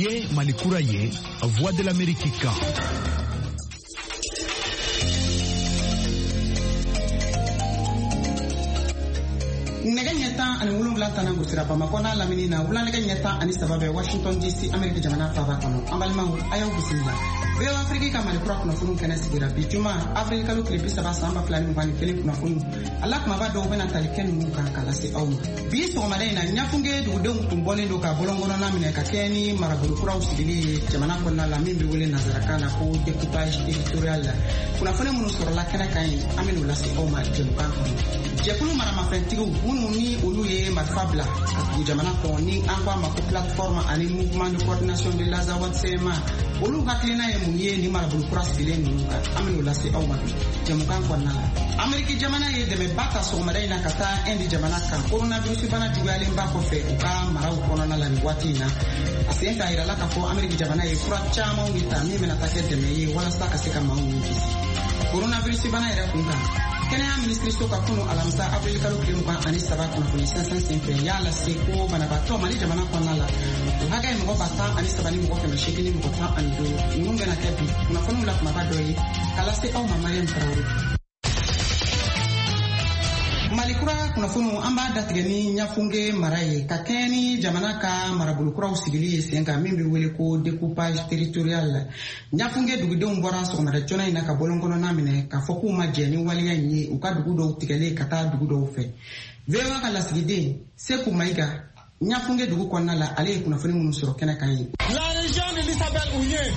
ye Malikura ye Voix de l'Amérique kan. Nega nyata ani wulungla tana gusira Bamako na lamini na wula nega nyata ani sababe Washington DC Amerika jamana fava kono ambalma ayaw bismillah Veo Afrika ka Malikura kuna funu kana sigira bi juma Afrika lu klipi saba samba flani mbani kele kuna funu Allah kuma ba do bena taliken mu ka kala se awma bi so mare na nyafunge du de tumbole ndo ka bolongono na mine ka keni marabulu kura usibili jamana konna la mimbi wele nazaraka na ko découpage territorial kuna fune munu soro la kana kai amenu la se awma jumpa jekulu mara mafentigo hunu ni oluye marfabla ku jamana ko ni anko ma ko plateforme ani mouvement de coordination de la zawat sema olu haklina ye munye ni marabul kuras bilen nuka amenu la se awma jamukan ko na ameriki jamana ye de me bata so mara ina kata endi jamana kan coronavirus bana jugale mba ko fe ka mara ko na la ni watina asenta ira la ka fo ameriki jamana ye kura chama ngi ta mi mena take de me ye wala sta ka se ka mawu coronavirus bana ira kunga Kenya ministry soka kuno alamsa Afrika lu kilimba ani sabak na kuni sense yala seko bana bato mali jamana kona la haga mo bata ani sabani mo ko meshikini mo ko ani do nunga na kepi kuna kono la mabado yi kala se au mama yem trawo Malikura kuna funu amba datigeni nyafunge maraye kakeni jamana ka marabulukura usigili senga mimbi wele ko découpage territorial nyafunge dugudo mbora so mara jona ina ka bolongono namine ka foku majeni waliya nyi uka dugudo tigele kata dugudo ufe vewa kala sigide seku maiga nyafunge dugu konna la ale kuna funu munusoro kena kai la région de l'Isabelle Ounier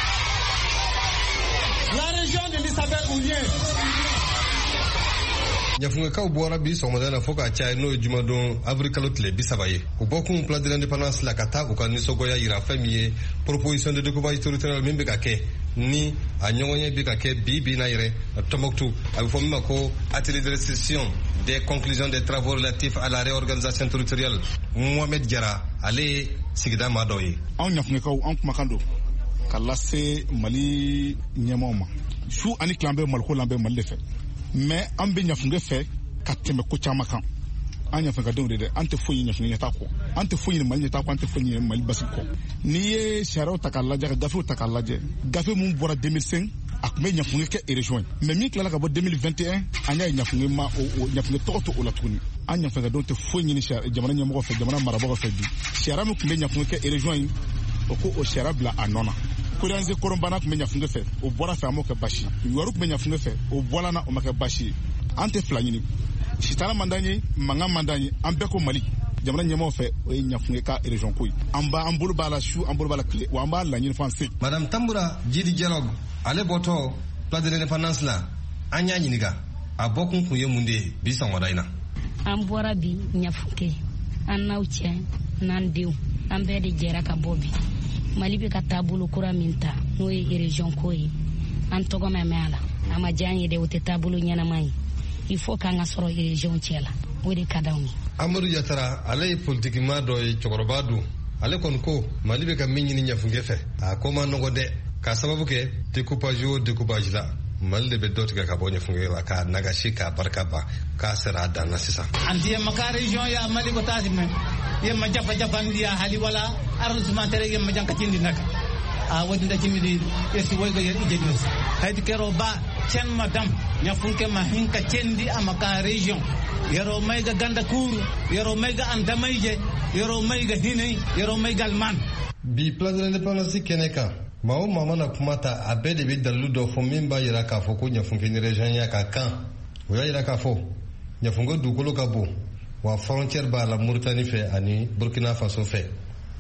Nyafunga ka ubora bi so modana foka cha no juma don Afrika lotle bi sabaye u bokun plan de l'indépendance la kata u kan so goya ira famille proposition de découpage territorial membe ka ke ni a nyonye bi ka ke bi na ire Tombouctou a fo mako atelier de restitution des conclusions des travaux relatifs à la réorganisation territoriale Mohamed Diarra ale sigida madoyi on nyafunga ka on kuma kando kala se Mali nyamoma su ani klambe malko lambe Mali fe mais an be nyafunge fe ka teme ko chama kan an nyafunga don de an te foyi nyafunge nyata ko an te foyi Mali nyata ko an te foyi Mali basiko ni ye sharo takalaje gafe takalaje gafe mun bora 2005 akme nyafunge ke région mais mi kala ka bo 2021 anya nyafunge ma o nyafunge toto o la tuni an nyafunga don te foyi ni shara jamana nyamo fe jamana marabo fe di shara mu kme nyafunge ke région ko o shara bla anona Kuranze korombana kumenya funge fe o bora fe amoke bashi yoru kumenya funge fe o bola na o make bashi ante flanyini shitana mandani manga mandani ambeko Mali jamana nyemo fe o nyafunge ka region koy amba ambulu bala shu ambulu bala clé wa amba la nyini français madame Tambura jidi dialogue ale boto place de l'indépendance la anya nyiniga abokun kuye munde bisa wadaina ambora bi nyafunge annauche nandiu ambe de jera ka bobi Mali be ka tabulu kura minta no e region koyi an togo memela ama janye de wote tabulu nyana mai il faut ka ngasoro region tiela wodi kadawmi Amadou Diatara ale politiquement do e chorobadu ale kon ko Mali be ka minni nyafunge fe a koma nogo de ka sababu ke découpage la Mali de be dotiga ka bonye funge la ka nagashi ka barkaba ka sera dana sisa anti maka region ya Mali ko tasime yemma jafa ndiya hali wala arrondissement tere yemma janka tindi naka a wodi da timidi esi woygo yer ijedus haydi kero ba cen madam nyafunke ma hinka cendi amaka region yero mayga ganda kuru yero mayga andamayje yero mayga hinay yero maygal man bi plan de l'indépendance keneka mawo mama na kumata abede be dalu do fo mimba yira ka fo ko nyafunke ni region ya ka kan o yira ka fo nyafungo dugolo ka bo wa frontière ba la Mauritanie fe ani Burkina Faso fe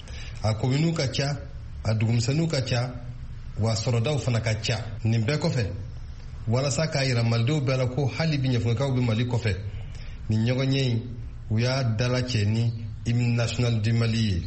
a kominu ka cha a dugumsanu ka cha wa sorodaw fana ka cha nimbe ko fe wala saka ira maldo bela ko halibi nyafunga ka bi Mali ko fe ni nyogo nyei uya dala cheni hymne national du Mali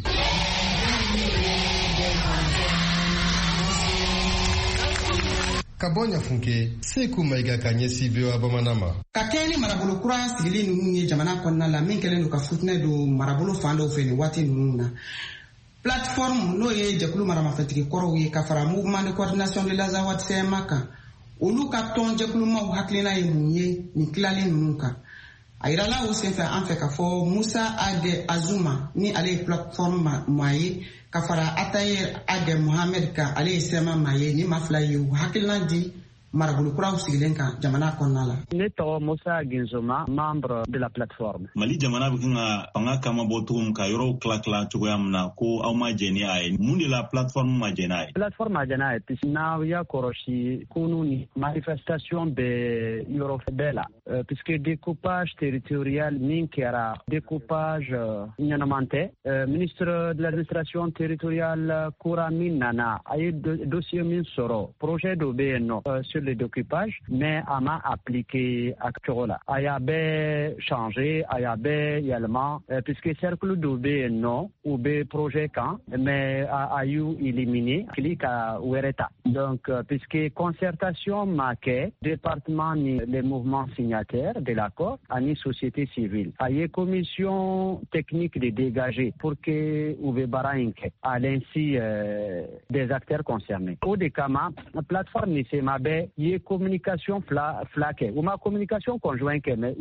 Kabonya funke seku maiga kanye sivyo abamanama kakeni marabolo kura sigili nunye jamana konna la minkele nuka futne do marabolo fando feni wati nununa plateforme no ye jakulu marama fatiki koro ye kafara mouvement de coordination de la zawat semaka olu ka ton jakulu ma haklina ye munye ni klali nunka a yirala o senfɛ an fɛ k'a fɔ Musa Ade Azuma ni ale ye plateforme maa ye ka fara Atayer Ade Mohamed kan ale ye sɛma maa ye ni maa fila ye u hakilina di marabulukuraw sigilen kan jamana kɔnɔna la. Ne tɔgɔ Musa Ginzoma, membre de la plateforme. Mali jamana bɛ kan ka fanga kama bɔ cogo min ka yɔrɔw tila cogoya min na ko aw ma jɛn ni a ye. Mun de la plateforme ma jɛn n'a ye? Plateforme ma jɛn n'a ye puisque n'aw y'a kɔlɔsi kunu ni manifestation bɛ yɔrɔ bɛɛ la puisque découpage territorial min kɛra découpage ɲɛnaman tɛ. Ministre de l'administration territoriale kura min nana a ye dossier min sɔrɔ projet dɔ bɛ yen nɔ sur le découpage mais a ma appliqué à cogo la. A y'a bɛɛ changé, a y'a bɛɛ yɛlɛma puisque cercle dɔ bɛ yen nɔ u bɛ projet kan mais a y'u éliminé kili ka wɛrɛ ta. Donc puisque concertation ma kɛ département ni les mouvements signataires de l'accord ani société civile. A ye commission technique de dégager pour que u bɛ baara in kɛ à l'insu des acteurs concernés. O de kama plateforme ni se ma bɛ ye communication fila kɛ. U ma communication conjoint kɛ mais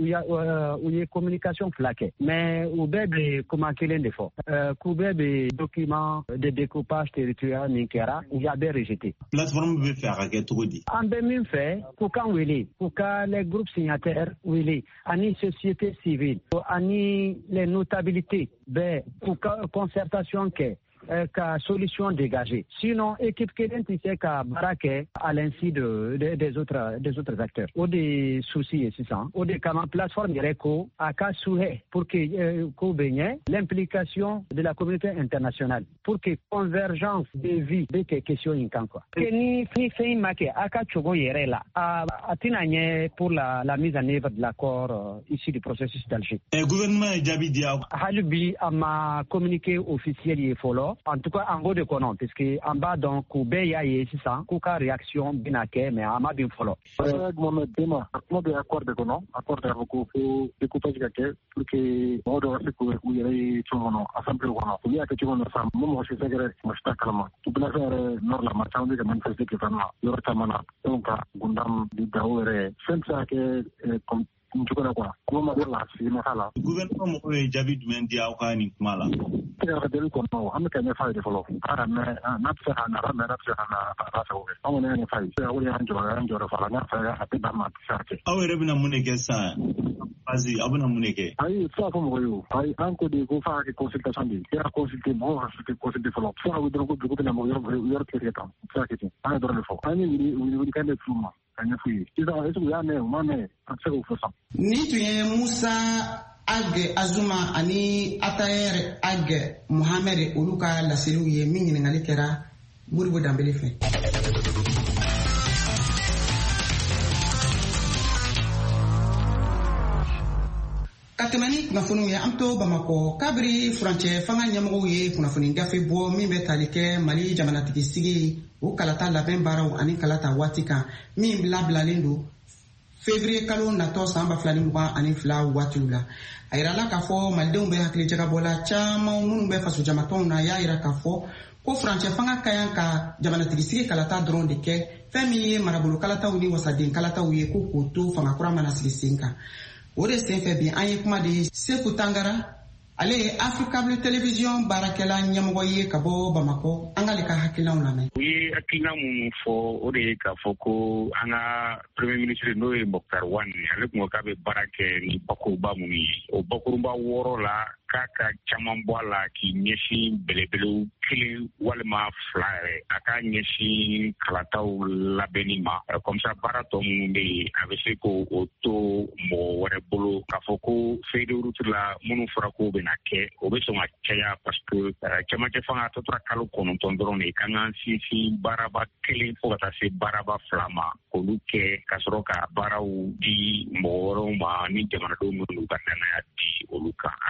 u ye communication fila kɛ. Mais u bɛɛ bɛ kuma kelen de fɔ. K'u bɛɛ bɛ document de découpage territorial min kɛra u y'a bɛɛ rejeté. Plateforme bɛ fɛ a ka kɛ cogo di? An bɛ min fɛ k'u kan wele, k'u ka les groupes signataires wele, ani société civile, ani les notabilités bɛɛ k'u ka concertation kɛ. Ka solution dégagée. Sinon, équipe kelen tɛ se ka baara kɛ à l'insu des autres acteurs. O de souci ye sisan. O de kama plateforme yɛrɛ ko a ka souhait pour que ko bɛ ɲɛ l'implication de la communauté internationale pour que convergence de vie bɛ kɛ question in kan quoi. Que ni fɛn in ma kɛ a ka cogo yɛrɛ la a tɛna ɲɛ pour la mise en œuvre de l'accord issu du processus d'Alger. Gouvernement ye jaabi di aw? Hali bi a ma communiqué officiel ye fɔlɔ. En tout cas, en gros de konon, parce que en bas donc k'u bɛɛ y'a ye sisan k'u ka réaction bɛna kɛ mais a ma bin fɔlɔ. Mohamed Dema, kuma bɛ accord de kɔnɔ, accord de ko fo découpage ka kɛ pour que mɔgɔ dɔ ka se k'u yɛrɛ ye cogo kɔnɔ assemblée kɔnɔ. U y'a kɛ cogo min na sisan, mɔgɔ si sɛgɛrɛ mɔgɔ si t'a kalama. Population yɛrɛ nord la maa caman bɛ ka manifester kɛ fɛn na yɔrɔ caman na. Donc ka gundam di Gao yɛrɛ fɛn bɛ se ka kɛ comme cogo quoi. Kuma ma bɛ la sigi ma k'a la. Gouvernement mɔgɔw ye jaabi jumɛn di aw ka nin kuma la? Tigɛ ka deli kɔnɔ, an bɛ ka ɲɛfɔ a ye de fɔlɔ. Mais n'a tɛ se ka na, n'a tɛ se ka na a sago kɛ. An kɔni y'a ɲɛfɔ a ye. O de y'an jɔyɔrɔ fa la. N'a fɛ a tɛ d'a ma, a tɛ se ka kɛ. Aw yɛrɛ bɛna mun de kɛ sisan? Azi, aw bɛna mun de kɛ? Ayi, tɛ se ka fɔ mɔgɔ ye o. Ayi, an ko de ko f'a ka kɛ consultation de ye. E y'a consulter, mɔgɔw ka consulter fɔlɔ. Fo ka dɔrɔn ko dugu bɛna mɔgɔ yɔrɔ tigɛ tan. Tɛ se ka kɛ ten. An ye dɔrɔn de fɔ. An ye wuli kan de f'u ma. Ka ɲɛfɔ u ye. Sisan, est-ce que u y'a mɛn, u m'a mɛn? An tɛ se k'o fɔ sisan. Ni tun ye Musa Age Azuma ani Atayer Age Mohamed olu ka laseliw ye min ɲininkali kɛra Modibo Dambele fɛ. Ka tɛmɛ ni kunnafoniw ye an to Bamakɔ kabiri furancɛ fanga ɲɛmɔgɔw ye kunnafoni gafe bɔ min bɛ tali kɛ Mali jamanatigi sigi o kalata labɛn baaraw ani kalata waati kan min labilalen don février kalo natɔ san 2022 waatiw la. A yirala k'a fɔ malidenw bɛ hakili jagabɔ la caman minnu bɛ faso jamatɔnw na y'a yira k'a fɔ ko furancɛ fanga ka yan ka jamanatigi sigi kalata dɔrɔn de kɛ fɛn min ye marabolo kalataw ni wasaden kalataw ye ko k'o to fanga kura mana sigi sen kan. O de senfɛ bi an ye kuma de Seku Tangara ale ye Africable Télévision baarakɛla ɲɛmɔgɔ ye ka bɔ Bamakɔ an k'ale ka hakilinaw lamɛn. U ye hakilina minnu fɔ o de ye k'a fɔ ko an ka premier ministre n'o ye Moktar Wane ale tun ko k'a bɛ baara kɛ ni bakuruba minnu ye o bakuruba 6 la k'a ka caman bɔ a la k'i ɲɛsin belebelew 1 walima 2 yɛrɛ a ka ɲɛsin kalataw labɛnni ma comme ça baara tɔ minnu bɛ yen a bɛ se k'o to mɔgɔ wɛrɛ bolo k'a fɔ ko feuille de route la minnu fɔra k'o bɛna kɛ o bɛ sɔn ka caya parce que cɛmancɛ fanga tɔ tora kalo 9 dɔrɔn de kan ka sinsin baaraba 1 fo ka taa se baaraba 2 ma k'olu kɛ ka sɔrɔ ka baaraw di mɔgɔ wɛrɛw ma ni jamanadenw minnu ka danaya di olu kan a ko bɛ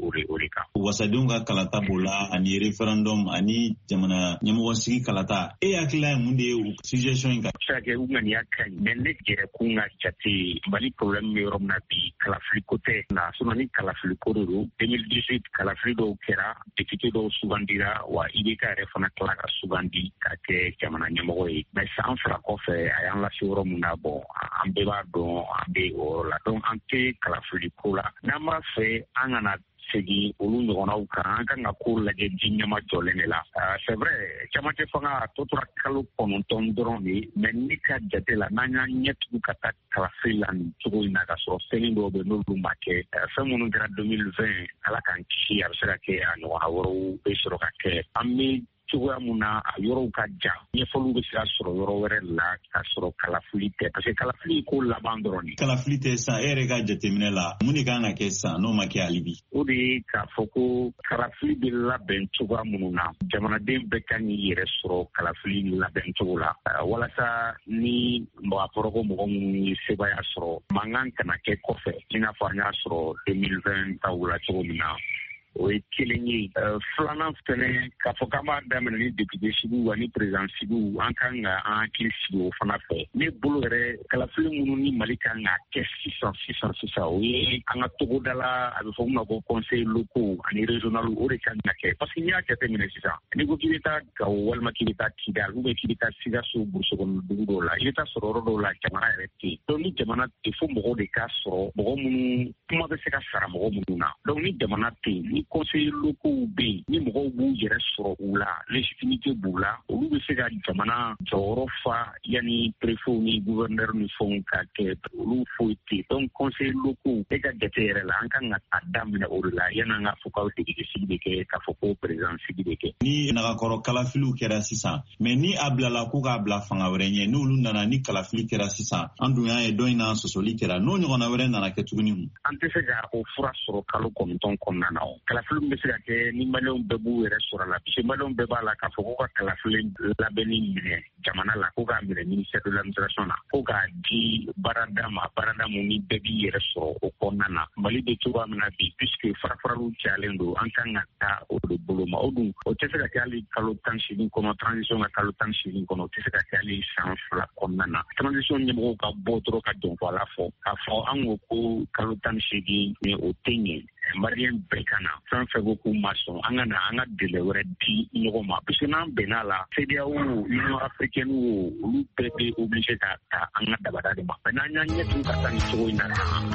ore kan. Wasadenw ka kalata b'o la ani referendum ani jamana ɲɛmɔgɔ sigi kalata e hakilila ye mun de ye suggestion in kan. Sake u ŋaniya ka ɲi mais ne gɛrɛ kun ka jate Mali problème bɛ yɔrɔ min na bi kalafili ko tɛ na sinon ni kalafili ko de don 2018 kalafili dɔw kɛra député dɔw sugandira wa IBK yɛrɛ fana tila ka sugandi ka kɛ jamana ɲɛmɔgɔ ye mais san 2 kɔfɛ a y'an lase yɔrɔ min na bon an bɛɛ b'a dɔn an bɛ o yɔrɔ la donc an tɛ kalafili ko la n'an b'a fɛ an kana segin olu ɲɔgɔnnaw kan an kan ka ko lajɛ ji ɲɛma jɔlen de la c'est vrai camancɛ fanga a tɔ tora kalo 9 dɔrɔn de mais ne ka jate la n'an y'an ɲɛtugu ka taa kalafili la nin cogo in na ka sɔrɔ fɛn dɔw bɛ n'olu ma kɛ fɛn minnu kɛra 2020 ala k'an kisi a bɛ se ka kɛ a ɲɔgɔnna wɛrɛw bɛ sɔrɔ ka kɛ an bɛ cogoya mun na a yɔrɔw ka jan ɲɛfɔliw bɛ se ka sɔrɔ yɔrɔ wɛrɛ la ka sɔrɔ kalafili tɛ parce que kalafili ko laban dɔrɔn de. Kalafili tɛ san e yɛrɛ ka jateminɛ la mun de kan ka kɛ san n'o ma kɛ hali bi. O de ye k'a fɔ ko kalafili bɛ labɛn cogoya minnu na jamanaden bɛɛ kan k'i yɛrɛ sɔrɔ kalafili labɛn cogo la walasa ni a fɔra ko mɔgɔ minnu ye sebaya sɔrɔ mankan kana kɛ kɔfɛ i n'a fɔ an y'a sɔrɔ 2020 taw la cogo min na. O ye kelen ye filanan fɛnɛ k'a fɔ k'an b'a daminɛ ni député sigiw ani président sigiw an kan ka an hakili sigi o fana fɛ ne bolo yɛrɛ kalafili minnu ni Mali kan ka kɛ sisan o ye an ka togoda la a bɛ fɔ min ma ko conseil locaux ani régional o de kan ka kɛ parce que n'i y'a jateminɛ sisan n'i ko k'i bɛ taa Gawo walima k'i bɛ taa Kidal ou bien k'i bɛ taa Sikaso burusi kɔnɔ dugu dɔw la i bɛ taa sɔrɔ yɔrɔ dɔw la jamana yɛrɛ tɛ yen donc ni jamana tɛ fo mɔgɔw de ka sɔrɔ mɔgɔ minnu kuma bɛ se ka sara mɔgɔ minnu na donc ni jamana tɛ yen ni conseil locaux bɛ yen ni mɔgɔw b'u yɛrɛ sɔrɔ u la légitimité b'u la olu bɛ se ka jamana jɔyɔrɔ fa yanni préfet ni gouverneur ni fɛnw ka kɛ olu foyi tɛ donc conseil locaux e ka jate yɛrɛ la an kan ka a daminɛ o de la yanni an ka fɔ k'aw député sigi bɛ kɛ k'a fɔ ko président sigi bɛ kɛ. Ni nagakɔrɔ kalafiliw kɛra sisan mais ni a bilala ko k'a bila fanga wɛrɛ ɲɛ n'olu nana ni kalafili kɛra sisan an dun y'a ye dɔ in na sɔsɔli kɛra n'o ɲɔgɔnna wɛrɛ nana kɛ tuguni. An tɛ se ka o fura sɔrɔ kalo 9 kɔnɔna na o kalafili bɛ se ka kɛ ni maliyɛnw bɛɛ b'u yɛrɛ sɔrɔ la parce que maliyɛnw bɛɛ b'a la k'a fɔ ko ka kalafili labɛnni minɛ jamana la ko k'a minɛ ministère de l'administration na ko k'a di baarada ma baarada mun ni bɛɛ b'i yɛrɛ sɔrɔ o kɔnɔna na Mali bɛ cogoya min na bi puisque farafaraliw cayalen don an kan ka taa o de bolo ma o dun o tɛ se ka kɛ hali kalo 18 kɔnɔ transition ka kalo 18 kɔnɔ o tɛ se ka kɛ hali san 2 kɔnɔna na transition ɲɛmɔgɔw ka bɔ dɔrɔn ka jɔnfɔ a la fɔ k'a fɔ an ko ko kalo 18 mais o tɛ ɲɛ Maliyɛn bɛɛ ka na fɛn fɛn ko k'u ma sɔn an ka na an ka délai wɛrɛ di ɲɔgɔn ma parce que n'an bɛnna la CEDEAO Union africaine olu bɛɛ bɛ obligé ka ta an ka dabada de ma mais n'an y'an ɲɛtugu ka taa nin cogo in na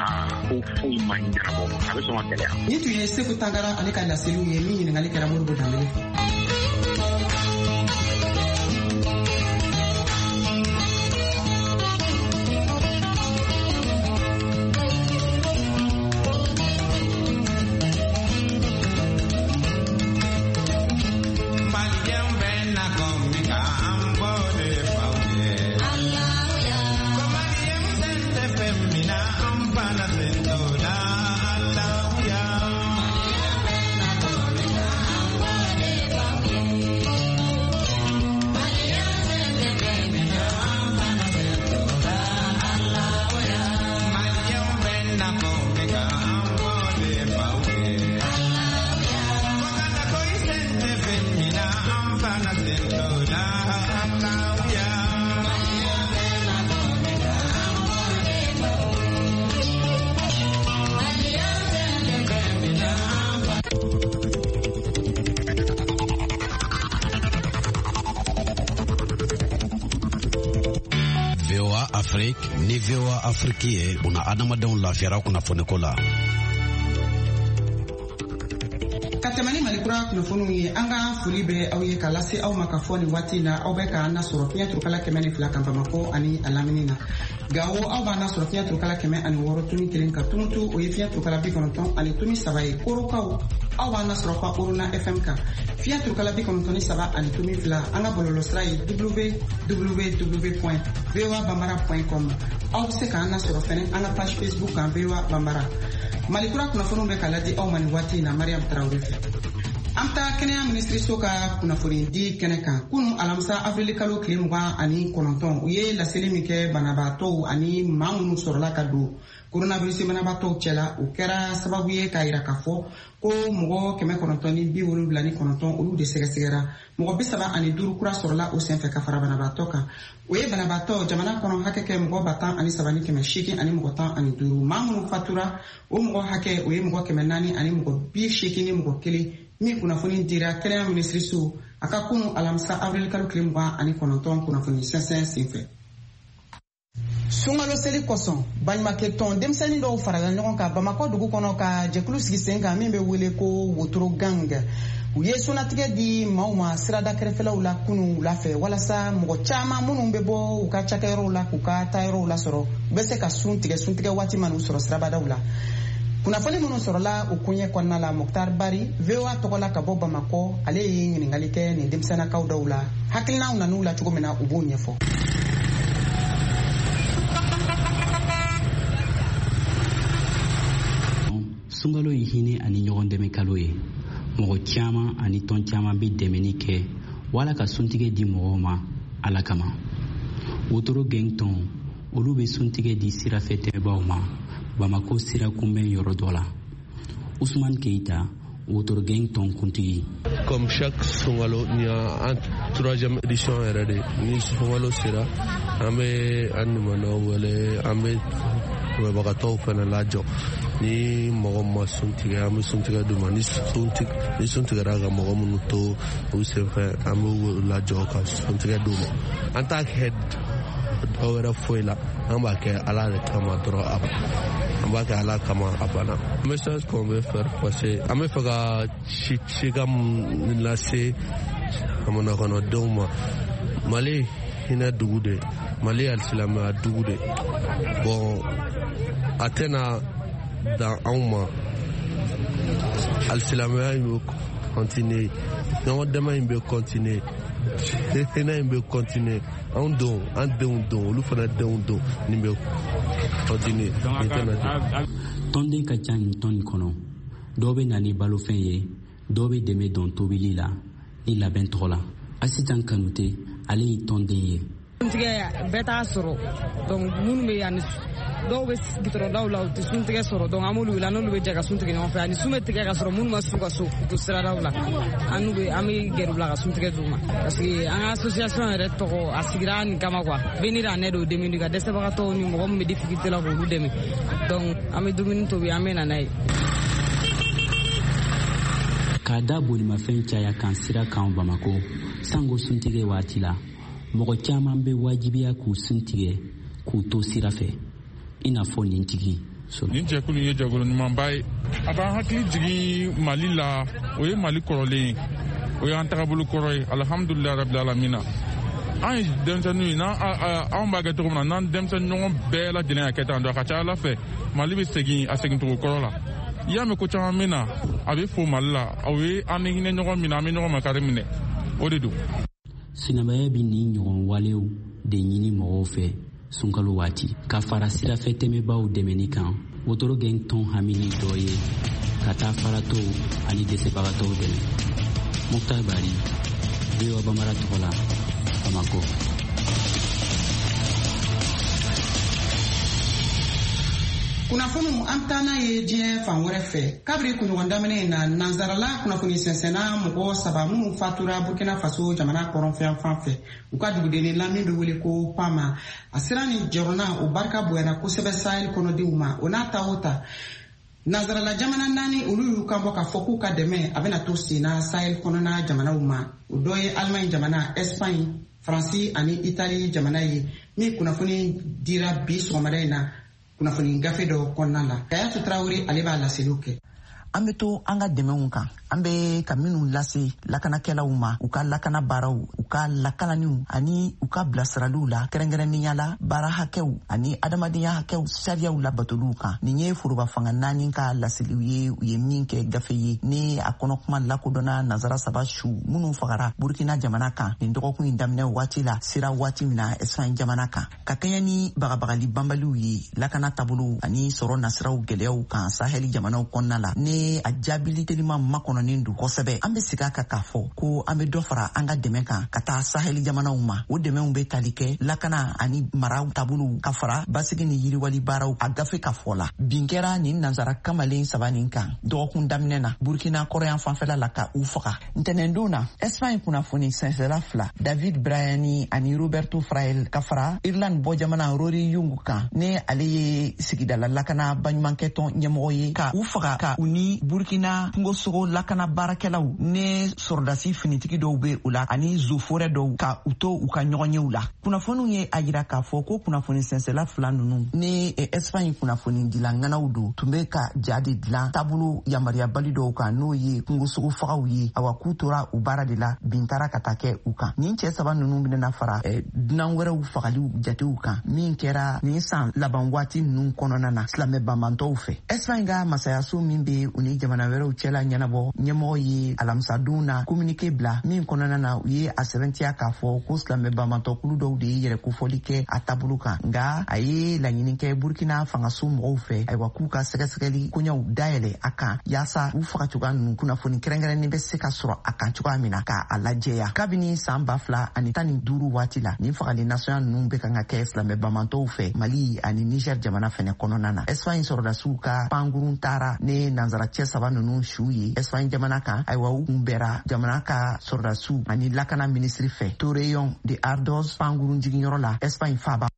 ko foyi ma ɲɛnabɔ a bɛ sɔn ka gɛlɛya. Nin tun ye Seku Tangara ale ka laseliw ye min ɲininkali kɛra Modibo Dembele fɛ. ni VOA Afrique ye una adamadenw lafiyara kunnafoniko la. Ka tɛmɛ Mali kura kunnafoniw ye an ka foli bɛ aw ye ka lase aw ma ka fɔ nin waati na aw bɛ ka an nasɔrɔ fiɲɛ turukala 102 kan Bamako ani a lamini na. Gawo aw b'a nasɔrɔ fiɲɛ turukala 106.1 ka Tumutu o ye fiɲɛ turukala 93 ye. Korokaw aw b'a nasɔrɔ ka Oruna FM kan fiɲɛ turukala 93.2 an ka bɔlɔlɔsira ye www.voabambara.com. Aw bɛ se k'an nasɔrɔ fɛnɛ an ka page Facebook kan VOA Bambara. Mali kura kunnafoniw bɛ ka ladi aw ma nin waati na Mariam Traoré fɛ. Amta kɛnɛya ministriso ka kunnafoni di kɛnɛ kan kunu alamisa avril kalo tile 29 u ye laseli min kɛ banabaatɔw ani maa minnu sɔrɔla ka don coronavirus banabaatɔw cɛla o kɛra sababu ye k'a yira k'a fɔ ko mɔgɔ 979 olu de sɛgɛsɛgɛra mɔgɔ 35 kura sɔrɔla o senfɛ ka fara banabaatɔ kan o ye banabaatɔ jamana kɔnɔ hakɛ kɛ mɔgɔ 103,800 ani mɔgɔ 15 maa minnu fatura o mɔgɔ hakɛ o ye mɔgɔ 400 ani mɔgɔ 80 ni mɔgɔ 1 min kunnafoni dira kɛnɛya ministriso a ka kunu alamisa avril kalo tile 29 kunnafoni sɛnsɛn senfɛ. Sunkalo seli kosɔn baɲumankɛ tɔn denmisɛnnin dɔw farala ɲɔgɔn kan Bamakɔ dugu kɔnɔ ka jɛkulu sigi sen kan min bɛ wele ko wotoro gang u ye sunatigɛ di maaw ma sirada kɛrɛfɛlaw la kunu wula fɛ walasa mɔgɔ caman minnu bɛ bɔ u ka cakɛyɔrɔw la k'u ka taayɔrɔw la sɔrɔ u bɛ se ka suntigɛ waati ma n'u sɔrɔ sirabadaw la. Kunnafoni minnu sɔrɔla o kuɲɛ kɔnɔna la Moktar Bari VOA tɔgɔla ka bɔ Bamakɔ ale ye ɲininkali kɛ nin denmisɛnnakaw dɔw la hakilinaw nan'u la cogo min na u b'o ɲɛfɔ. Sunkalo ye hinɛ ani ɲɔgɔn dɛmɛ kalo ye mɔgɔ caman ani tɔn caman bɛ dɛmɛni kɛ wala ka suntigɛ di mɔgɔw ma ala kama wotoro geng tɔn olu bɛ suntigɛ di sirafɛ tɛmɛbaaw ma Bamako sira kunbɛn yɔrɔ dɔ la Ousmane Keita wotoro geng tɔn kuntigi. Comme chaque sunkalo ni en 3e édition yɛrɛ de ni sunkalo sera an bɛ an nimanaw wele an bɛ bagatɔw fana lajɔ ni mɔgɔ ma suntigɛ an bɛ suntigɛ d'u ma ni suntigɛra ka mɔgɔ minnu to u senfɛ an bɛ lajɔ ka suntigɛ d'u ma an t'a kɛ dɔw wɛrɛ foyi la an b'a kɛ ala de kama dɔrɔn an b'a kɛ ala kama a banna message qu'on veut faire passer an bɛ fɛ ka cikan min lase jamana kɔnɔdenw ma Mali hinɛ dugu de Mali alisilamɛya dugu de bon a tɛna dan anw ma alisilamɛya in bɛ continuer ɲɔgɔn dɛmɛ in bɛ continuer hinɛ in bɛ continuer anw don an denw don olu fana denw don nin bɛ continuer nin tɛna don. Tɔnden ka ca nin tɔn nin kɔnɔ dɔw bɛ na ni balofɛn ye dɔw bɛ dɛmɛ dɔn tobili la ni labɛn tɔgɔ la Asitan Kanute ale ye tɔnden ye. Suntigɛ bɛɛ t'a sɔrɔ donc minnu bɛ yan dɔw bɛ gitɔrɔndaw la u tɛ suntigɛ sɔrɔ donc an b'olu wele n'olu bɛ jɛ ka suntigɛ ɲɔgɔn fɛ ani sun bɛ tigɛ ka sɔrɔ minnu ma sun ka so u to siradaw la an bɛ gɛrɛ u la ka suntigɛ d'u ma parce que an ka association yɛrɛ tɔgɔ a sigira nin kama quoi venir en aide aux démunis ka dɛsɛbagatɔw ni mɔgɔ min bɛ difficulté la k'olu dɛmɛ donc an bɛ dumuni tobi an bɛ na n'a ye. K'a da bolimafɛn caya kan sira kan Bamako sango suntigɛ waati la mɔgɔ caman bɛ wajibiya k'u suntigɛ k'u to sira fɛ i n'a fɔ nin tigi. Nin jɛkulu ye jɛkulu ɲumanba ye a b'an hakili jigin Mali la o ye Mali kɔrɔlen o y'an tagabolo kɔrɔ ye alhamdulilayi rabil alamina an ye denmisɛnninw ye anw b'a kɛ cogo min na n'an denmisɛnnin ɲɔgɔn bɛɛ lajɛlen y'a kɛ tan dɔn a ka ca Ala fɛ Mali bɛ segin a segincogo kɔrɔ la i y'a mɛn ko caman min na a bɛ fo Mali la o ye an ni hinɛ ɲɔgɔn min na an bɛ ɲɔgɔn makari minɛ o de don. Sinamaya bɛ nin ɲɔgɔn walew de ɲini mɔgɔw fɛ sunkalo waati ka fara sirafɛ tɛmɛbaaw dɛmɛni kan wotoro geng tɔn hamini dɔ ye ka taa faratɔw ani dɛsɛbagatɔw dɛmɛ. Moktar Bari VOA Bambara tɔgɔ la Bamako. Kunnafoni an taa n'a ye diɲɛ fan wɛrɛ fɛ kabiri kunɲɔgɔn daminɛ na nansarala kunnafoni sɛnsɛnna mɔgɔ 3 minnu fatura Burkina Faso jamana kɔrɔnfɛn fan fɛ u ka dugudennin la min bɛ wele ko Pama a sera ni jɔrɔna o barika bonyana kosɛbɛ Sahel kɔnɔdenw ma o n'a ta o ta nansarala jamana 4 olu y'u kan bɔ k'a fɔ k'u ka dɛmɛ a bɛna to senna Sahel kɔnɔna jamanaw ma o dɔ ye Allemagne jamana Espagne Faransi ani Italie jamana ye min kunnafoni dira bi sɔgɔmada in na kunnafoni gafe dɔ kɔnɔna la Kayatu Traoré ale b'a laseliw kɛ. An bɛ to an ka dɛmɛw kan an bɛ ka minnu lase lakanakɛlaw ma u ka lakana baaraw u ka lakalaniw ani u ka bilasiraliw la kɛrɛnkɛrɛnnenya la baara hakɛw ani adamadenya hakɛw sariyaw labatoluw kan. Nin ye foroba fanga 4 ka laseliw ye u ye min kɛ gafe ye ni a kɔnɔ kuma lakodɔnna nazara saba su minnu fagara Burkina jamana kan nin dɔgɔkun in daminɛ waati la sera waati min na Espagne jamana kan. Ka kɛɲɛ ni bagabagali banbaliw ye lakana tabolo ani sɔrɔ nasiraw gɛlɛyaw kan Saheli jamanaw kɔnɔna la ne a jaabili telima makɔnɔnin don kosɛbɛ. An bɛ sigi ka fɔ ko an bɛ dɔ fara an ka dɛmɛ kan ka taa Saheli jamanaw ma. O dɛmɛw bɛ tali kɛ lakana ani maraw tabolo ka fara basigi ni yiriwali baaraw a gafe ka fɔ la. Bin kɛra nin nanzara kamalen 3 nin kan dɔgɔkun daminɛ na Burkina kɔrɔyan fanfɛla la ka u faga. Ntɛnɛndon na Espagne kunnafoni sɛnsɛla 2 David Brayani ani Roberto Frael ka fara Irland bɔ jamana Rory Young kan ne ale ye sigidala lakana baɲumankɛtɔn ɲɛmɔgɔ ye ka u faga ka u ni Burkina kungosogo lakana baarakɛlaw ne sɔrɔdasi finitigi dɔw be u la ani zofore dɔw ka u to u ka ɲɔgɔnyew la. Kunnafoniw ye a jira k'a fɔ ko kunnafoni sɛnsɛla 2 nunu ne Espagne kunnafoni dilanganaw do tun bɛ ka ja de dilan taabolo yamariyabali dɔw kan n'o ye kungosogo fagaw ye awa k'u tora u baara de la bin taara ka taa kɛ u kan. Nin cɛ 3 nunu bɛna fara dunan wɛrɛw fagaliw jatew kan min kɛra nin san laban waati nunu kɔnɔna na silamɛ banbantɔw fɛ. Espagne ka masayaso min bɛ u ni jamana wɛrɛw cɛla ɲɛnabɔ ɲɛmɔgɔ ye alamisadon na communiqué bila min kɔnɔna na u ye a sɛbɛntiya k'a fɔ ko silamɛ banbantɔkulu dɔw de ye yɛrɛ kofɔli kɛ a taabolo kan nka a ye laɲini kɛ Burkina fangaso mɔgɔw fɛ ayiwa k'u ka sɛgɛsɛgɛli koɲɛw dayɛlɛ a kan yaasa u faga cogoya ninnu kunnafoni kɛrɛnkɛrɛnnen bɛ se ka sɔrɔ a kan cogoya min na k'a lajɛya. Kabini san 2015 waati la nin fagali nasɔnya ninnu bɛ kan ka kɛ silamɛ banbantɔw fɛ Mali ani Niger jamana fɛnɛ kɔnɔna na. Espagne sɔrɔdasiw ka pankurun taara ne nanzara cɛ 3 ninnu su ye Espagne jamana kan ayiwa u kun bɛra jamana ka sɔrɔdasiw ani lakana minisiri fɛ Torreon de Ardoz pankurun jiginyɔrɔ la Espagne faba.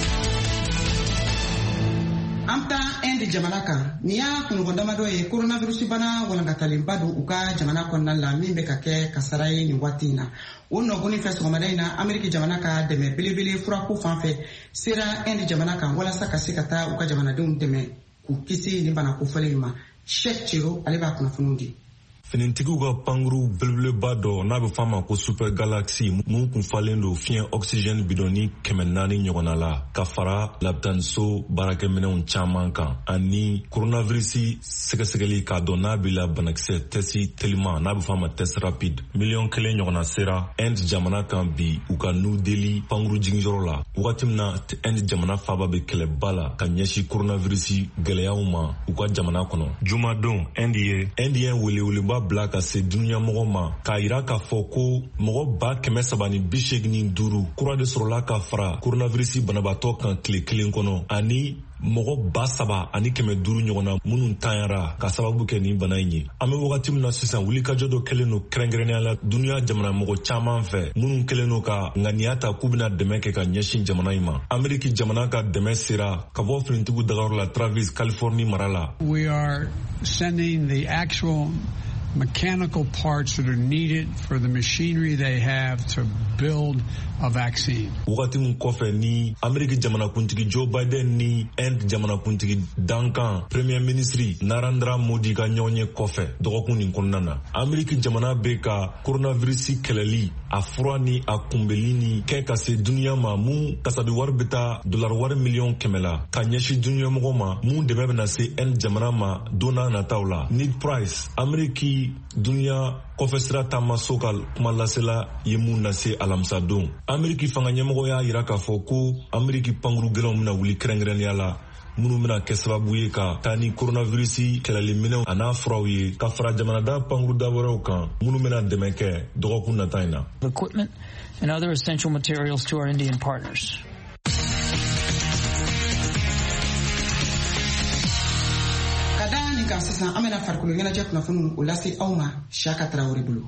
Jamana kan ni y'a kunɲɔgɔn damadɔ ye coronavirus bana walankatalenba don u ka jamana kɔnɔna la min bɛ ka kɛ kasara ye nin waati in na. O nɔgɔnin fɛ sɔgɔmada in na Ameriki jamana ka dɛmɛ belebele furako fan fɛ sera Inde jamana kan walasa ka se ka taa u ka jamanadenw dɛmɛ k'u kisi ni bana kofɔlen ma. Sheikh Chiro ale b'a kunnafoniw di. Finitigiw ka pankuru belebeleba dɔ n'a bɛ f'a ma ko Super Galaxy mun kun falen don fiɲɛ oxygène bidɔni 400 ɲɔgɔnna la ka fara labitaniso baarakɛminɛnw caman kan ani coronavirus sɛgɛsɛgɛli k'a dɔn n'a b'i la banakisɛ tɛsi telima n'a bɛ f'a ma test rapide 1 million ɲɔgɔnna sera Inde jamana kan bi u ka New Delhi pankuru jigiyɔrɔ la wagati min na Inde jamana faaba bɛ kɛlɛba la ka ɲɛsin coronavirus gɛlɛyaw ma u ka jamana kɔnɔ. Jumadon Inde ye weleweleba bila ka se dunuya mɔgɔ ma k'a yira k'a fɔ ko mɔgɔ 385 kura de sɔrɔla ka fara coronavirus banabaatɔ kan tile 1 kɔnɔ ani mɔgɔ 7,500 ɲɔgɔnna minnu tanyara ka sababu kɛ nin bana in ye. An bɛ wagati min na sisan wulikajɔ dɔ kɛlen don kɛrɛnkɛrɛnnenya la dunuya jamana mɔgɔ caman fɛ minnu kɛlen don ka ŋaniya ta k'u bɛna dɛmɛ kɛ ka ɲɛsin jamana in ma. Ameriki jamana ka dɛmɛ sera ka bɔ finitigiw dagayɔrɔ la Travis, Californie mara la. We are sending the actual mechanical parts that are needed for the machinery they have to build a vaccine. Wagati mun kɔfɛ ni Ameriki jamanakuntigi Joe Biden ni Inde jamanakuntigi Duncan Premier Ministre Narendra Modi ka ɲɔgɔn ye kɔfɛ dɔgɔkun nin kɔnɔna na Ameriki jamana bɛ ka coronavirus kɛlɛli a fura ni a kunbɛli ni kɛ ka se duniya ma mun kasabi wari bɛ taa $1 miliyɔn 100 la ka ɲɛsin duniya mɔgɔ ma mun dɛmɛ bɛ na se Inde jamana ma don n'a nataw la. Need Price Ameriki duniya kɔfɛ sira taamaso ka kuma lasela ye mun lase alamisadon. Ameriki fanga ɲɛmɔgɔ y'a yira k'a fɔ ko Ameriki pankuru gɛlɛnw bɛna wuli kɛrɛnkɛrɛnnenya la minnu bɛna kɛ sababu ye ka taa ni coronavirus kɛlɛliminɛnw a n'a furaw ye ka fara jamanada pankuru da wɛrɛw kan minnu bɛna dɛmɛ kɛ dɔgɔkun nata in na. Equipment and other essential materials to our Indian partners. Kan sisan an bɛna farikolo ɲɛnajɛ kunnafoniw o lase aw ma Shaka Traore bolo.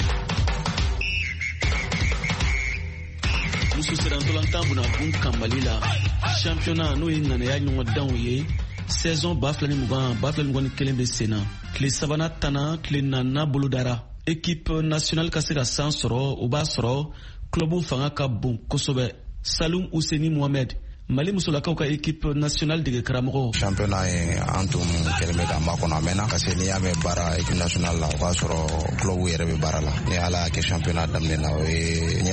Musu sera ntolantan bunabun kan Mali la championnat n'o ye ŋanaya ɲɔgɔndanw ye saison 2020-2021 bɛ sen na tile 3nan tana tile 4nan bolodara équipe nationale ka se ka san sɔrɔ o b'a sɔrɔ club fanga ka bon kosɛbɛ. Salum Ouseni Mohamed Mali musolakaw ka équipe nationale dege karamɔgɔ. Championnat ye an tun kɛlen bɛ k'an makɔnɔ a mɛnna parce que n'i y'a mɛn baara équipe nationale la o b'a sɔrɔ club yɛrɛ bɛ baara la ni ala y'a kɛ championnat daminɛ na o ye ɲɛ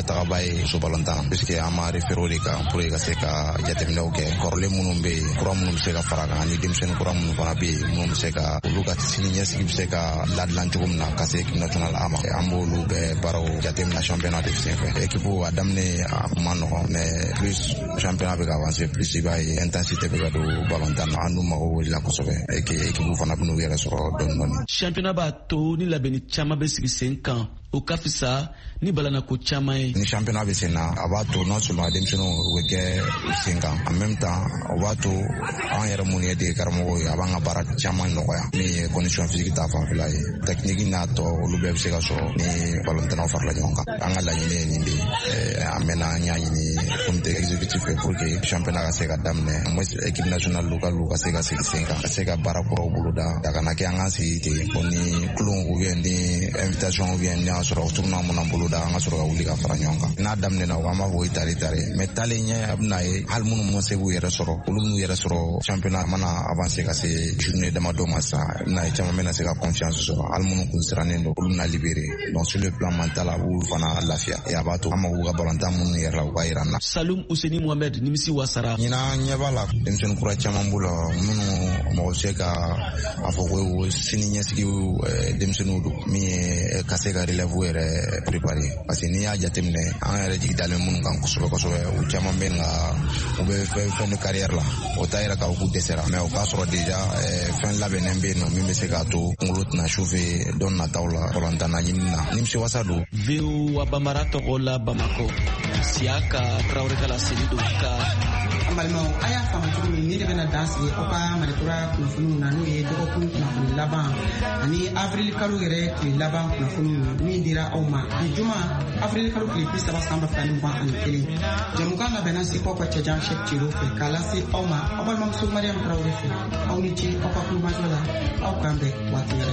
ɲɛtagaba ye muso balontan puisque an ma référé o de kan pour que ka se ka jateminɛw kɛ kɔrɔlen minnu bɛ yen kura minnu bɛ se ka fara kan ani denmisɛnnin kura minnu fana bɛ yen minnu bɛ se ka olu ka sini ɲɛsigi bɛ se ka ladilan cogo min na ka se équipe nationale A ma an b'olu bɛɛ baaraw jateminɛ championnat de senfɛ équipe a daminɛ a kun ma nɔgɔn mais plus championnat bɛ ka avancer plus i b'a ye intensité bɛ ka don balontan na an n'u mago wulila kosɛbɛ équipe fana bɛ n'u yɛrɛ sɔrɔ dɔɔni dɔɔni. Championnat b'a to ni labɛnni caman bɛ sigi sen kan o ka fisa ni balana ko caman ye. Ni championnat bɛ sen na a b'a to non seulement denmisɛnninw u bɛ kɛ sen kan en même temps o b'a to an yɛrɛ minnu ye dege karamɔgɔw ye a b'an ka baara caman nɔgɔya min ye condition physique ta fanfɛla ye technique n'a tɔ olu bɛɛ bɛ se ka sɔrɔ ni balontannaw farala ɲɔgɔn kan an ka laɲini ye nin de ye an mɛnna an y'a ɲini comité exécutif fɛ pour que championnat ka se ka daminɛ moins équipe nationale locale ka se ka sigi sen kan ka se ka baara kɔrɔw boloda a kana kɛ an ka sigi ten ko ni kulon ou bien ni invitation ou bien ni y'a sɔrɔ tournoi mun n'an boloda an ka sɔrɔ ka wuli ka fara ɲɔgɔn kan n'a daminɛna o an b'a fɔ o ye tare mais taalen ɲɛ a bɛna ye hali minnu ma se k'u yɛrɛ sɔrɔ olu minnu yɛrɛ sɔrɔ championnat mana avancer ka se journée damadɔ ma sisan a bɛna ye caman bɛna se ka confiance sɔrɔ hali minnu kun sirannen don olu bɛna libéré donc sur le plan mental a b'olu fana lafiya et a b'a to an mago ka balontan minnu yɛrɛ la u ka yira an na. Salum Useni Mohamed nimisi wasara. ɲinan ɲɛ b'a la denmisɛnnin kura caman b'u la minnu mɔgɔ se ka a fɔ ko sini ɲɛsigi denmisɛnninw don min ye ka se ka relève yɛrɛ préparer parce que n'i y'a jateminɛ an yɛrɛ jigi dalen minnu kan kosɛbɛ kosɛbɛ u caman bɛ nka u bɛ fɛn de carrière la o t'a yɛrɛ k'a k'u dɛsɛra mais o k'a sɔrɔ déjà fɛn labɛnnen bɛ yen nɔ min bɛ se k'a to kunkolo tɛna chauffer don nataw la balontanna ɲinini na nimisi wasa don. VOA Bambara tɔgɔ la Bamako Siaka Traoré Kala Selido ka an balimaw a y'a faamu cogo min ni de bɛna dan sigi aw ka malikura kunnafoniw na n'o ye dɔgɔkun kunnafoni laban ani avril kalo yɛrɛ tile laban kunnafoniw min dira aw ma ni juma avril kalo tile 30 san 2021 jamukan labɛnna si aw ka cɛjan Cheick Thilo fɛ k'a lase aw ma aw balimamuso Mariam Traoré fɛ aw ni ce aw ka kulomajɔ la aw k'an bɛn waati wɛrɛ.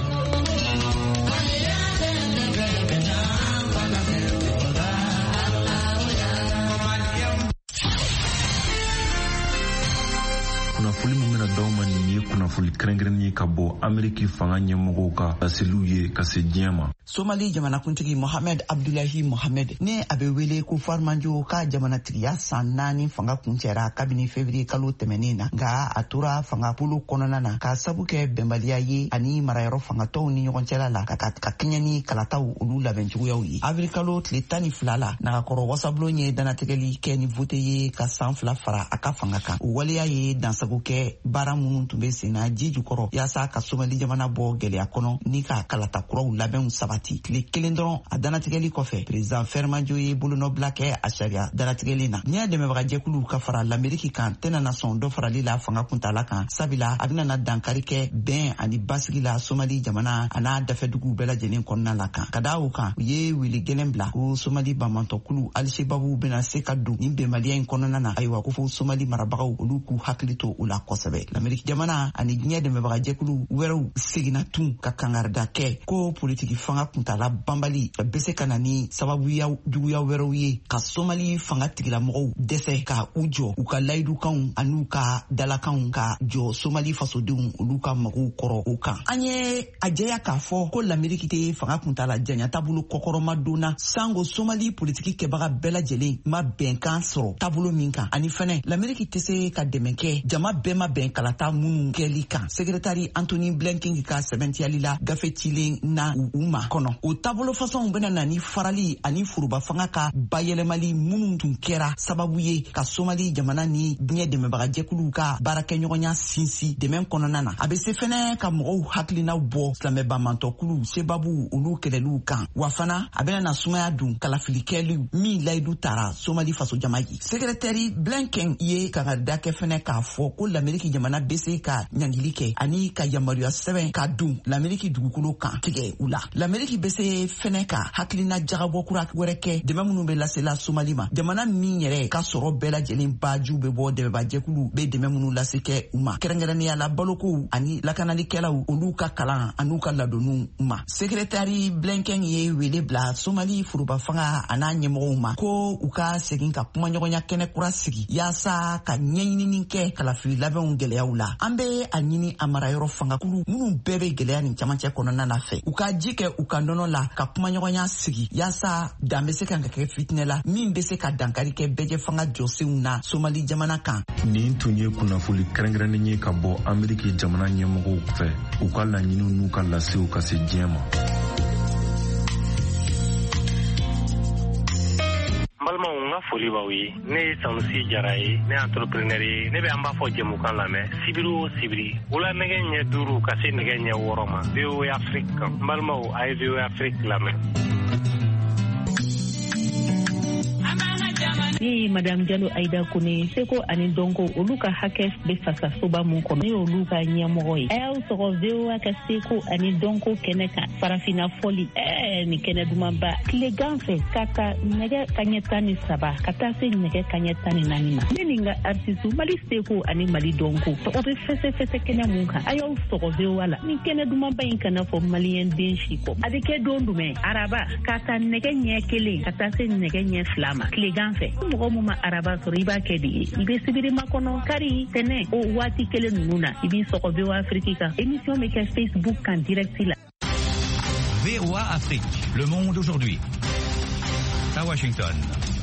kunnafoni min bɛna d'aw ma nin ye kunnafoni kɛrɛnkɛrɛnnen ye ka bɔ Ameriki fanga ɲɛmɔgɔw ka laseliw ye ka se diɲɛ ma. Somali jamanakuntigi Mohamed Abdullahi Mohamed ne a bɛ wele ko Farmanjo ka jamanatigiya san 4 fanga kuncɛra kabini février kalo tɛmɛnen na nka a tora fanga bolo kɔnɔna na ka sabu kɛ bɛnbaliya ye ani marayɔrɔ fangatɔw ni ɲɔgɔn cɛla la ka kɛɲɛ ni kalataw olu labɛncogoyaw ye. Avril kalo tile 12 la nagakɔrɔ wasabulon ye danatigɛli kɛ ni vote ye ka san 2 fara a ka fanga kan. O waleya ye dansago kɛ baara minnu tun bɛ sen na ji jukɔrɔ yaasa ka Somali jamana bɔ gɛlɛya kɔnɔ ni ka kalata kuraw labɛnw sabati. Tile 1 dɔrɔn a danatigɛli kɔfɛ président Farmanjo ye bolonɔbila kɛ a sariya danatigɛli na. Ɲɛ dɛmɛbagajɛkulu ka fara l'Amérique kan tɛna sɔn dɔ farali la fanga kuntala kan sabila a bɛna dankari kɛ bɛn ani basigi la Somali jamana a n'a dafɛduguw bɛɛ lajɛlen kɔnɔna la kan. Ka da o kan u ye wili gɛlɛn bila ko Somali bamantɔkulu Al-Shababu bɛna se ka don nin bɛnbaliya in kɔnɔna na ayiwa ko fo Somali marabagaw olu k'u hakili to o la kosɛbɛ. L'Amérique jamana ani diɲɛ dɛmɛbagajɛkulu wɛrɛw seginna tun ka kangarida kɛ ko politiki fanga kuntala banbali bɛ se ka na ni sababuya juguya wɛrɛw ye ka Somali fanga tigilamɔgɔw dɛsɛ ka u jɔ u ka layidukanw an'u ka dalakanw ka jɔ Somali fasodenw olu ka magow kɔrɔ o kan. An ye a jɛya k'a fɔ ko l'Amérique tɛ fanga kuntala janya taabolo kɔkɔrɔma donna sango Somali politiki kɛbaga bɛɛ lajɛlen ma bɛnkan sɔrɔ taabolo min kan ani fɛnɛ l'Amérique tɛ se ka dɛmɛ kɛ jama bɛɛ ma bɛn kalata minnu kɛli kan. Secrétaire Anthony Blinken ka sɛbɛntiyali la gafe cilen na u ma kɔnɔ. O taabolo fasɔnw bɛna na ni farali ani furuba fanga ka bayɛlɛmali minnu tun kɛra sababu ye ka Somali jamana ni diɲɛ dɛmɛbagajɛkuluw ka baarakɛɲɔgɔnya sinsin dɛmɛ kɔnɔna na. A bɛ se fɛnɛ ka mɔgɔw hakilinaw bɔ silamɛbamantɔkuluw sebabu olu kɛlɛliw kan wa fana a bɛna na sumaya dun kalafilikɛliw min layidu tara Somali faso jama ye. Secrétaire Blinken ye kangarida kɛ fɛnɛ k'a fɔ ko l'Amérique jamana bɛ se ka ɲangili kɛ ani ka yamaruya sɛbɛn ka dun l'Amérique dugukolo kan tigɛ u la. L'Amérique bɛ se fɛnɛ ka hakilina jagabɔ kura wɛrɛ kɛ dɛmɛ minnu bɛ lasela Somali ma. Jamana min yɛrɛ ka sɔrɔ bɛɛ lajɛlen bajiw bɛ bɔ dɛmɛbagajɛkulu bɛ dɛmɛ minnu lase kɛ u ma. Kɛrɛnkɛrɛnnenya la balokow ani lakanalikɛlaw olu ka kalan an'u ka ladonniw ma. Secrétaire Blinken ye wele bila Somali furuba fanga a n'a ɲɛmɔgɔw ma ko u ka segin ka kumaɲɔgɔnya kɛnɛ kura sigi yaasa ka ɲɛɲinini kɛ kalafili labɛnw gɛlɛyaw la. An bɛ a ɲini a marayɔrɔ fangakulu minnu bɛɛ bɛ gwɛlɛya nin camancɛ kɔnɔna na fɛ u ka ji kɛ u ka nɔnɔ la ka kumaɲɔgɔnya sigi yaasa dan bɛ se ka kɛ fitinɛ la min bɛ se ka dankari kɛ bɛjɛ fanga jɔsenw na Somali jamana kan. Nin tun ye kunnafoli kɛrɛnkɛrɛnnen ye ka bɔ Ameriki jamana ɲɛmɔgɔw fɛ u ka laɲiniw n'u ka lasew ka se diɲɛ ma. Balimaw n ka foli b'aw ye ne ye Sanusi Jara ye ne entrepreneur ye ne bɛ an b'a fɔ jɛmukan lamɛn sibiri o sibiri wula nɛgɛ ɲɛ 5 ka se nɛgɛ ɲɛ 6 ma VOA Afrique kan n balimaw a ye VOA Afrique lamɛn. Ni Madame Diallo Aïda Kone seko ani donko olu ka hakɛ bɛ fasa soba mun kɔnɔ ni olu ka ɲɛmɔgɔ ye a y'aw sɔgɔ VOA ka seko ani donko kɛnɛ kan farafina fɔli ni kɛnɛ dumanba tilegan fɛ ka ta nɛgɛ kaɲɛ 17 ka taa se nɛgɛ kaɲɛ 14 ma ne ni n ka artiste Mali seko ani Mali donko o bɛ fɛsɛfɛsɛ kɛnɛ mun kan a y'aw sɔgɔ VOA la ni kɛnɛ dumanba in kana fɔ maliyɛn den si kɔ a bɛ kɛ don jumɛn araba ka ta nɛgɛ ɲɛ 1 ka taa se nɛgɛ ɲɛ 2 ma tilegan fɛ mɔgɔ mun ma araba sɔrɔ i b'a kɛ de ye i bɛ sibiri makɔnɔ kari tɛnɛ o waati kelen ninnu na i b'i sɔgɔ VOA Afrique kan émission bɛ kɛ Facebook kan direct la. VOA Afrique, le monde aujourd'hui. À Washington.